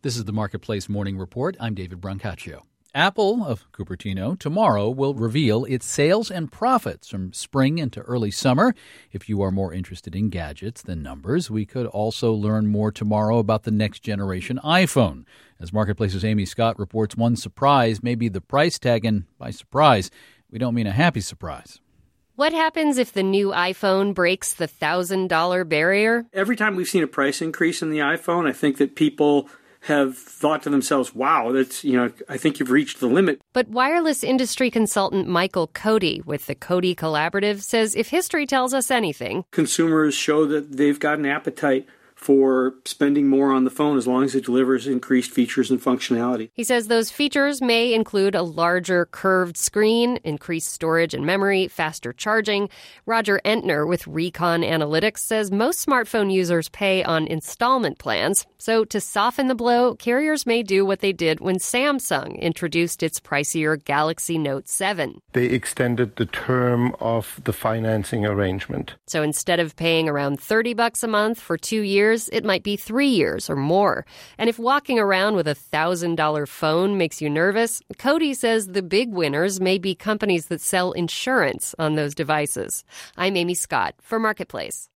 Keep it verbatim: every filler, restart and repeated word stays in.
This is the Marketplace Morning Report. I'm David Brancaccio. Apple of Cupertino tomorrow will reveal its sales and profits from spring into early summer. If you are more interested in gadgets than numbers, we could also learn more tomorrow about the next generation iPhone. As Marketplace's Amy Scott reports, one surprise may be the price tag, and by surprise, we don't mean a happy surprise. What happens if the new iPhone breaks the one thousand dollars barrier? Every time we've seen a price increase in the iPhone, I think that people have thought to themselves, wow, that's, you know, I think you've reached the limit. But wireless industry consultant Michael Cody with the Cody Collaborative says if history tells us anything, consumers show that they've got an appetite for spending more on the phone as long as it delivers increased features and functionality. He says those features may include a larger curved screen, increased storage and memory, faster charging. Roger Entner with Recon Analytics says most smartphone users pay on installment plans. So to soften the blow, carriers may do what they did when Samsung introduced its pricier Galaxy Note seven. They extended the term of the financing arrangement. So instead of paying around thirty bucks a month for two years, it might be three years or more. And if walking around with a one thousand dollars phone makes you nervous, Cody says the big winners may be companies that sell insurance on those devices. I'm Amy Scott for Marketplace.